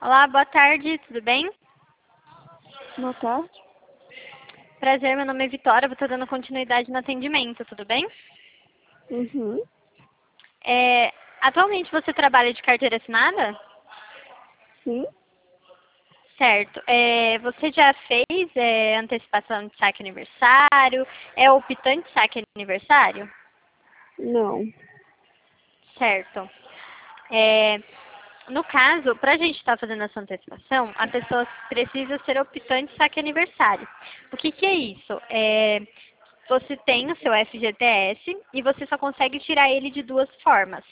Olá, boa tarde, tudo bem? Boa tarde. Prazer, meu nome é Vitória, vou estar dando continuidade no atendimento, tudo bem? Uhum. Atualmente você trabalha de carteira assinada? Sim? Certo. Você já fez antecipação de saque aniversário? É optante saque aniversário? Não. Certo. No caso, para a gente estar fazendo essa antecipação, a pessoa precisa ser optante saque aniversário. O que é isso? Você tem o seu FGTS e você só consegue tirar ele de duas formas.